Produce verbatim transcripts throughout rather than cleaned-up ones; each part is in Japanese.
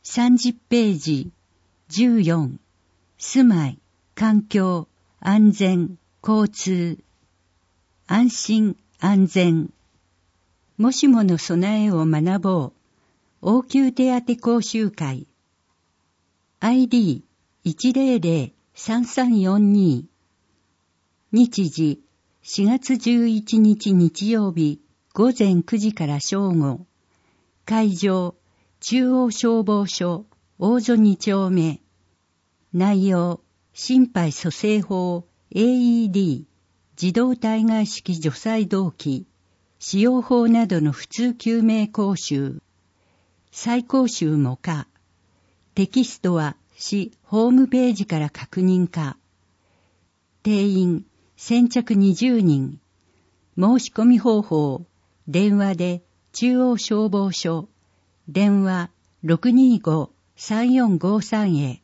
さんじゅっページじゅうよん、住まい、環境、安全、交通。安心、安全。もしもの備えを学ぼう。応急手当講習会。アイディーいちゼロゼロさんさんよんに。日時しがつじゅういちにち日曜日午前くじから正午。会場中央消防署大曽に丁目。内容心肺蘇生法 エーイーディー 自動体外式除細動器使用法などの普通救命講習。再講習も可。テキストは市ホームページから確認可。定員先着にじゅうにん。申し込み方法電話で中央消防署電話 ろくにーごさんよんごさん へ。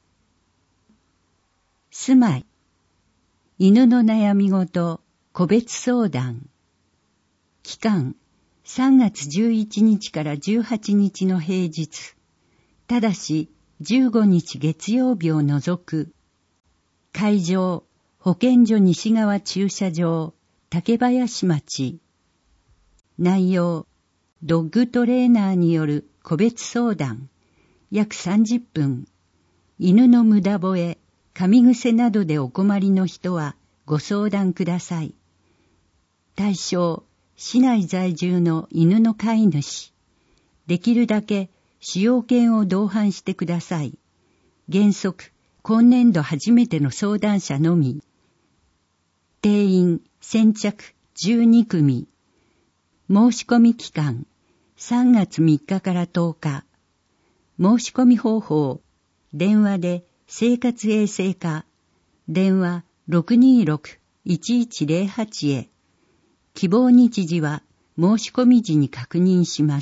住まい犬の悩み事個別相談。期間さんがつじゅういちにちからじゅうはちにちの平日。ただしじゅうごにち月曜日を除く。会場保健所西側駐車場竹林町。内容ドッグトレーナーによる個別相談約さんじゅっぷん。犬の無駄吠え噛み癖などでお困りの人はご相談ください。対象市内在住の犬の飼い主。できるだけ使用券を同伴してください。原則今年度初めての相談者のみ。定員先着じゅうにくみ。申し込み期間さんがつみっかからとおか。申し込み方法電話で生活衛生課電話 ろくにーろくいちいちゼロはち へ。希望日時は申し込み時に確認します。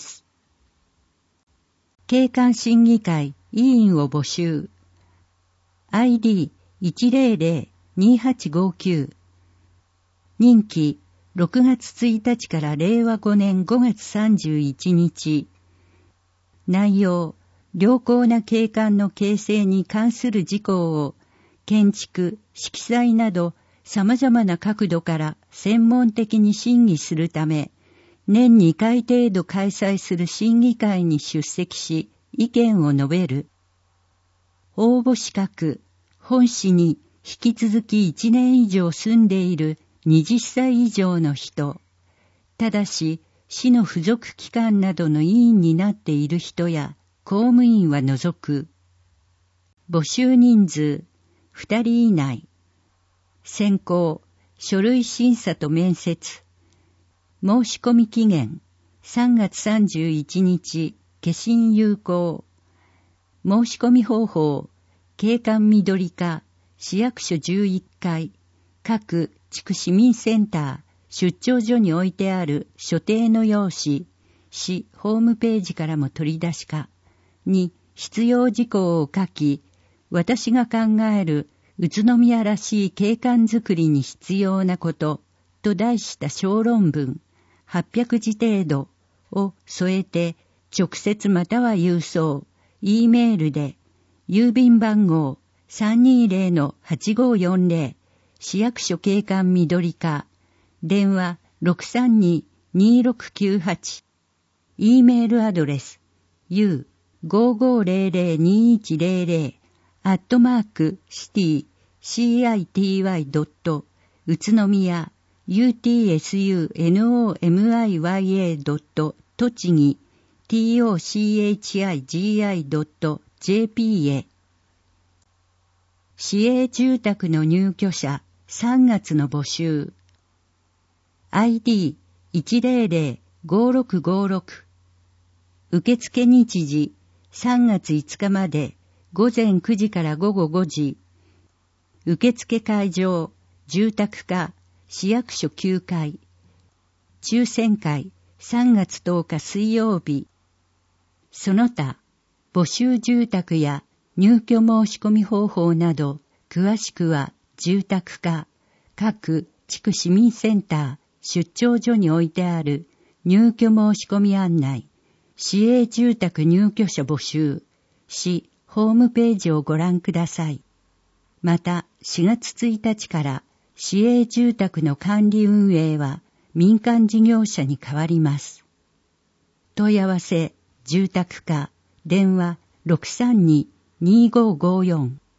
景観審議会委員を募集。アイディーいちゼロゼロにはちごきゅう。任期ろくがつついたちかられいわごねんごがつさんじゅういちにち。内容良好な景観の形成に関する事項を建築、色彩など様々な角度から専門的に審議するため、年にかい程度開催する審議会に出席し、意見を述べる。応募資格、本市に引き続きいちねん以上住んでいるはたち以上の人、ただし市の付属機関などの委員になっている人や公務員は除く。募集人数ふたり以内。選考、書類審査と面接。申し込み期限さんがつさんじゅういちにち、消印有効。申し込み方法、景観緑課、市役所じゅういっかい、各地区市民センター、出張所に置いてある所定の用紙、市ホームページからも取り出しか、に必要事項を書き、私が考える宇都宮らしい景観づくりに必要なことと題した小論文はっぴゃくじ程度を添えて直接または郵送、Eメールで郵便番号 さんにーぜろのはちごーよんぜろ 市役所景観緑課電話 ろくさんに にーろくきゅうはち Eメールアドレス ユーごーごーぜろぜろにーいちぜろぜろアットマークシティ シーアイティーワイ ドット宇都宮 ユーティーエスユーエヌオーエムアイワイエー ドット栃木 ティーオーシーエイチアイジーアイ ドットジェーピー へ。市営住宅の入居者さんがつの募集。アイディーいちゼロゼロごろくごろく。受付日時さんがついつかまでごぜんくじからごごごじ。受付会場、住宅課、市役所きゅうかい。抽選会さんがつとおか水曜日。その他、募集住宅や入居申し込み方法など、詳しくは住宅課、各地区市民センター、出張所に置いてある入居申し込み案内、市営住宅入居者募集、 市ホームページをご覧ください。またしがつついたちから市営住宅の管理運営は民間事業者に変わります。問い合わせ、住宅課、電話 ろくさんに にーごーごーよん。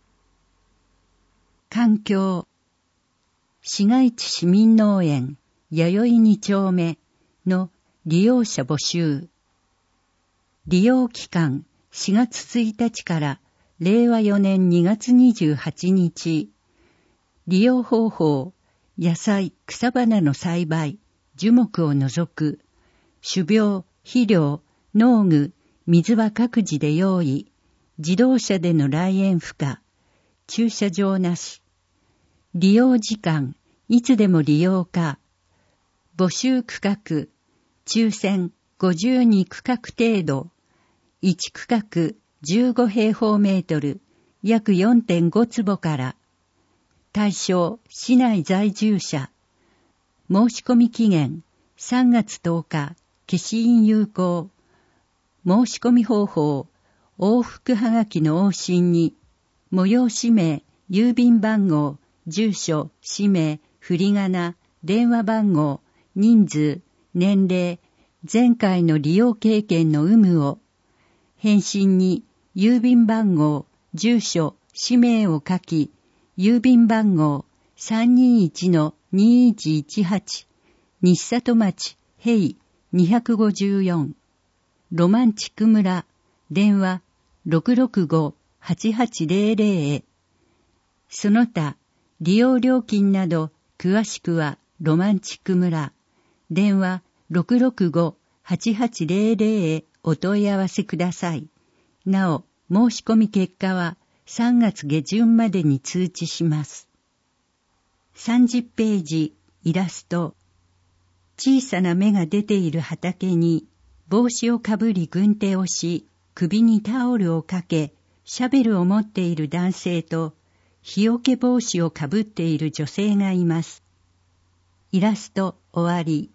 環境。市街地市民農園弥生に丁目の利用者募集。利用期間しがつついたちかられいわよねんにがつにじゅうはちにち。利用方法、野菜、草花の栽培、樹木を除く、種苗、肥料、農具、水は各自で用意、自動車での来園不可、駐車場なし。利用時間、いつでも利用可。募集区画、抽選ごじゅうにくかく程度。いちくかくじゅうごへいほうメートル、約 よんてんご 坪から。対象、市内在住者。申し込み期限、さんがつとおか、消印有効。申し込み方法、往復はがきの往診に、催し名、郵便番号、住所、氏名、振り仮名、電話番号、人数、年齢、前回の利用経験の有無を、返信に郵便番号、住所、氏名を書き、郵便番号 さんにいちのにいちいちはち 西里町平にごよんロマンチック村電話 ろくろくご はちはちぜろぜろ へ。その他利用料金など詳しくはロマンチック村電話 ろくろくご はちはちぜろぜろ へお問い合わせください。なお、申し込み結果はさんがつげじゅんまでに通知します。さんじゅっページ、イラスト。小さな芽が出ている畑に、帽子をかぶり軍手をし、首にタオルをかけ、シャベルを持っている男性と、日よけ帽子をかぶっている女性がいます。イラスト終わり。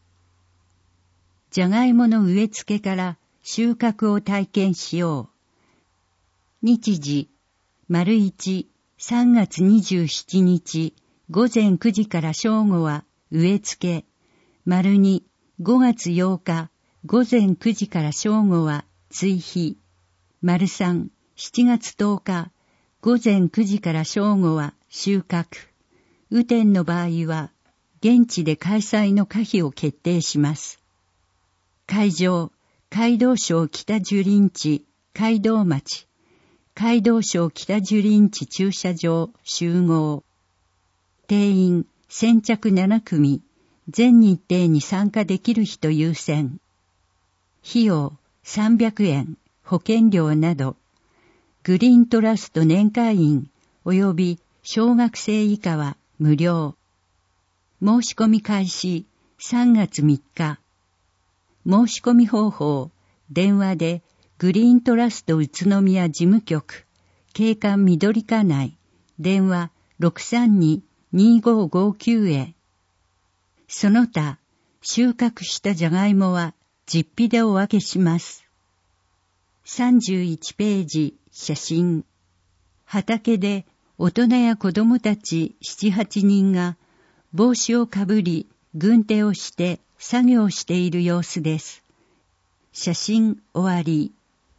じゃがいもの植え付けから収穫を体験しよう。日時、丸一、さんがつにじゅうしちにち、午前くじから正午は植え付け、丸二、ごがつようか、午前くじから正午は追肥、丸三、しちがつとおか、午前くじから正午は収穫、雨天の場合は、現地で開催の可否を決定します。会場、街道省北樹林地、街道町、街道省北樹林地駐車場集合。定員先着ななくみ、全日程に参加できる人優先。費用さんびゃくえん、保険料など。グリーントラスト年会員及び小学生以下は無料。申し込み開始さんがつみっか。申し込み方法、電話でグリーントラスト宇都宮事務局、景観緑課内、電話 ろくさんに にごごきゅう へ。その他、収穫したじゃがいもは実費でお分けします。さんじゅういちページ、写真。畑で大人や子供たちななはちにんが帽子をかぶり、軍手をして作業している様子です。写真終わり。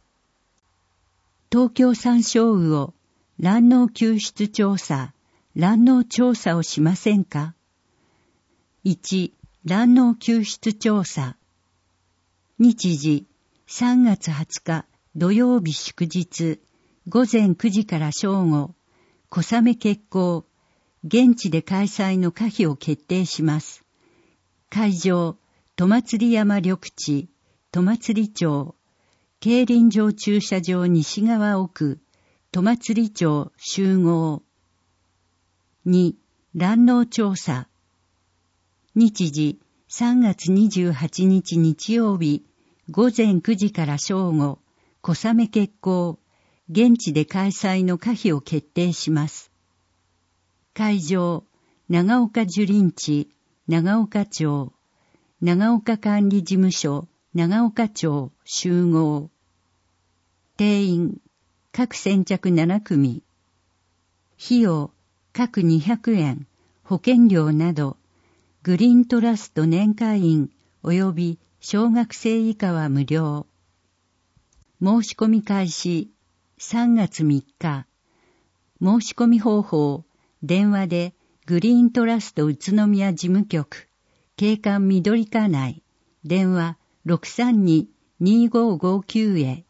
東京サンショウウオ、卵農救出調査、卵農調査をしませんか？いち、卵農救出調査。日時、さんがつはつか土曜日祝日、午前くじから正午、小雨決行、現地で開催の可否を決定します。会場、戸祭山緑地、戸祭町、競輪場駐車場西側奥、戸祭町集合。に、卵農調査。日時、さんがつにじゅうはちにち日曜日、午前くじから正午、小雨決行、現地で開催の可否を決定します。会場、長岡樹林地、長岡町、長岡管理事務所、長岡町集合。 定員、各先着なな組。費用、各にひゃくえん、保険料など、グリーントラスト年会員及び小学生以下は無料。申し込み開始、さんがつみっか。申し込み方法、電話でグリーントラスト宇都宮事務局、警官緑課内、電話 ろくさんに にーごーごーきゅう へ。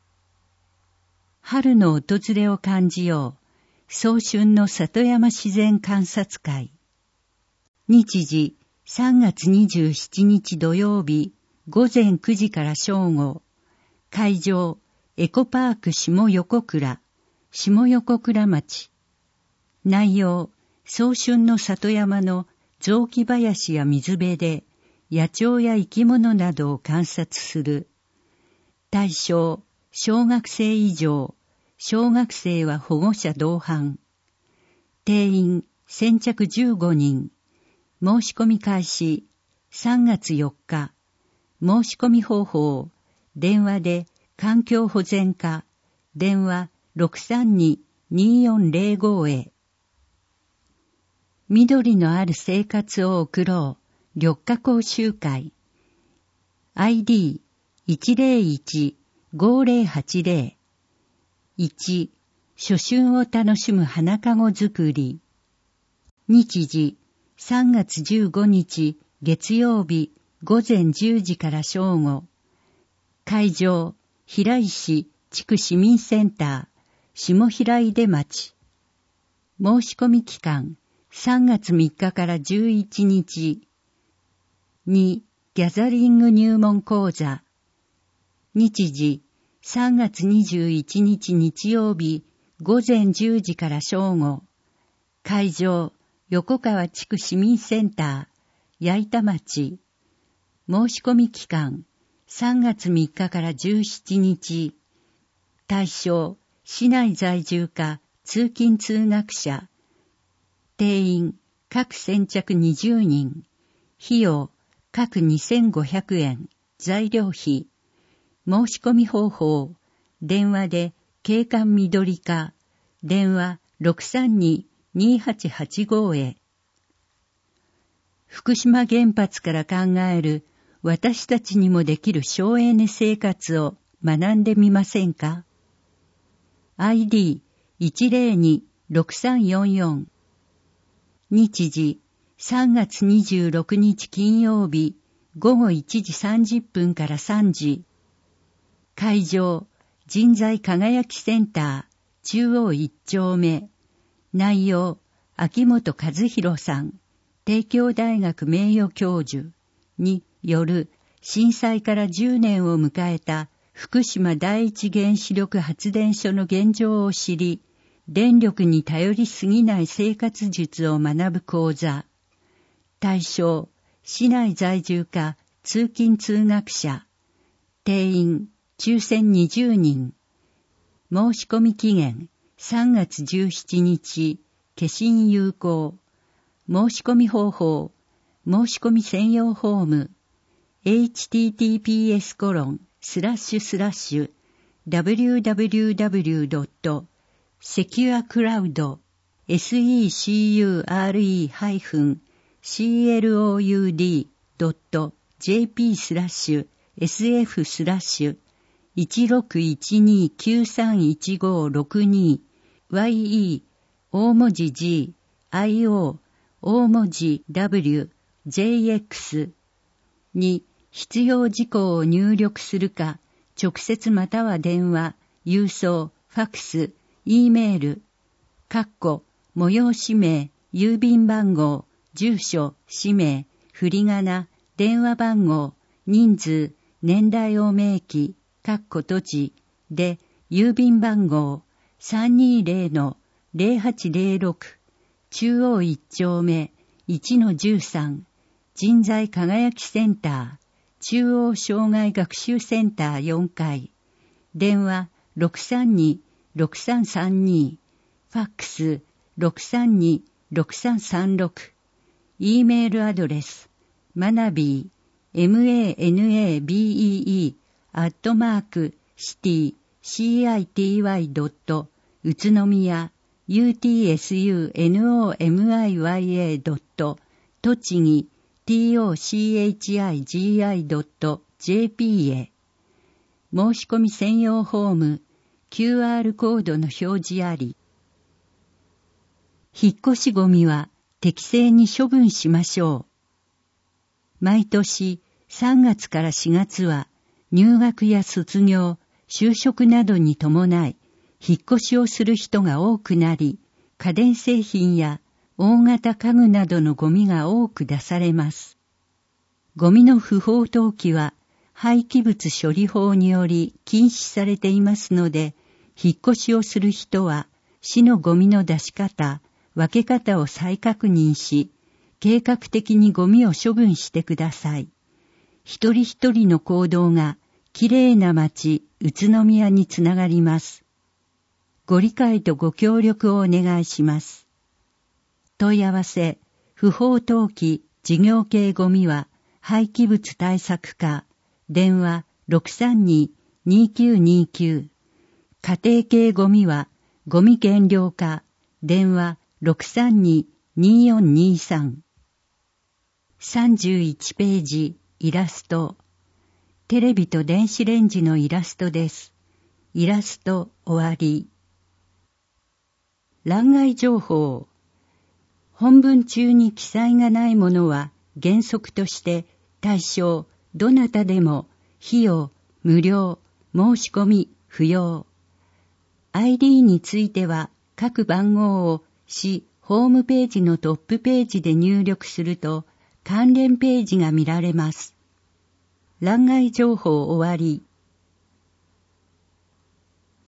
春の訪れを感じよう。早春の里山自然観察会。日時さんがつにじゅうしちにち土曜日午前くじから正午。会場エコパーク下横倉、下横倉町。内容、早春の里山の雑木林や水辺で野鳥や生き物などを観察する。対象、小学生以上、小学生は保護者同伴。定員、先着じゅうごにん。申し込み開始、さんがつよっか。申し込み方法、電話で環境保全課、電話 ろくさんに にーよんぜろご へ。緑のある生活を送ろう、緑化講習会。アイディーいちぜろいち ごぜろはちぜろ。いち、初春を楽しむ花かご作り。日時、さんがつじゅうごにち月曜日午前じゅうじから正午。会場、平石地区市民センター、下平出町。申し込み期間、さんがつみっかからじゅういちにち。に、ギャザリング入門講座。日時、さんがつにじゅういちにち日曜日午前じゅうじから正午。会場、横川地区市民センター、矢板町。申し込み期間、さんがつみっかからじゅうしちにち。対象、市内在住か通勤通学者。定員、各先着にじゅうにん。費用、各にせんごひゃくえん。材料費。申し込み方法、電話で警官緑課、電話 ろくさんに にーはちはちご へ。福島原発から考える私たちにもできる省エネ生活を学んでみませんか？ アイディーいちぜろに ろくさんよんよん。日時さんがつにじゅうろくにち金曜日午後いちじさんじゅっぷんからさんじ。会場、人材輝きセンター、中央一丁目。内容、秋元和弘さん、帝京大学名誉教授による震災からじゅうねんを迎えた福島第一原子力発電所の現状を知り、電力に頼りすぎない生活術を学ぶ講座。対象、市内在住か通勤通学者。定員、抽選にじゅうにん。申し込み期限、さんがつじゅうしちにち、消印有効。申し込み方法、申し込み専用フォーム、エイチティーティーピーエスコロンスラッシュスラッシュダブリューダブリューダブリュードットセキュアクラウドセキュアドットジェーピースラッシュエスエフスラッシュいちろくいちにきゅうさんいちごろくに ワイイー 大文字 G、アイオー、大文字 W、ジェイエックス に必要事項を入力するか、直接または電話、郵送、ファクス、Eメール、括弧、催し名、郵便番号、住所、氏名、振り仮名、電話番号、人数、年代を明記、括弧土地で、郵便番号 さんにーぜろのぜろはちぜろろく 中央一丁目 いちのじゅうさん 人材輝きセンター中央障害学習センターよんかい電話 ろくさんに ろくさんさんに ファックス ろくさんに ろくさんさんろく E メールアドレスマナビー マナベー アットマークシティシーアイティーワイ 宇都宮 ユーティーエスユーエヌオーエムアイワイエー 栃木 トチギ ジェーピー へ。申し込み専用フォーム、キューアール コードの表示あり。引っ越しゴミは適正に処分しましょう。毎年さんがつからしがつは入学や卒業、就職などに伴い引っ越しをする人が多くなり、家電製品や大型家具などのゴミが多く出されます。ゴミの不法投棄は廃棄物処理法により禁止されていますので、引っ越しをする人は市のゴミの出し方、分け方を再確認し、計画的にゴミを処分してください。一人一人の行動がきれいな町、宇都宮につながります。ご理解とご協力をお願いします。問い合わせ、不法投棄、事業系ゴミは廃棄物対策課、電話 ろくさんに にきゅうにきゅう、家庭系ゴミはゴミ減量課、電話 ろくさんに によんにさん。さんじゅういちページ、イラスト。テレビと電子レンジのイラストです。イラスト終わり。欄外情報。本文中に記載がないものは原則として対象、どなたでも費用、無料、申し込み、不要。アイディー については各番号を市ホームページのトップページで入力すると関連ページが見られます。欄外情報終わり。